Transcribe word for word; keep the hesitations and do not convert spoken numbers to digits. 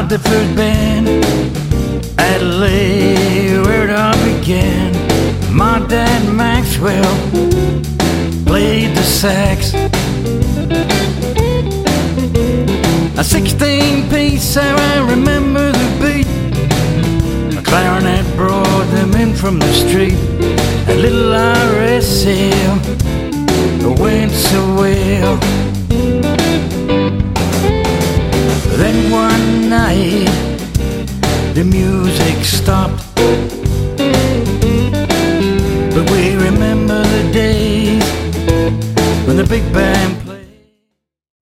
started the first band, Adelaide, where it all began. My dad Maxwell played the sax, a sixteen piece, how I remember the beat. A clarinet brought them in from the street, a little R S L went so well. Then one night the music